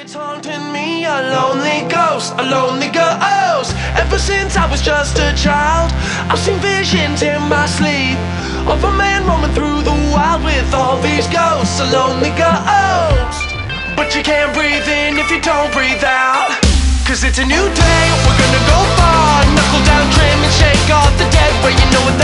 It's haunting me, a lonely ghost, a lonely ghost. Ever since I was just a child, I've seen visions in my sleep of a man roaming through the wild with all these ghosts, a lonely ghost. But you can't breathe in if you don't breathe out, 'cause it's a new day, we're gonna go far. Knuckle down, trim and shake off the dead, but you know what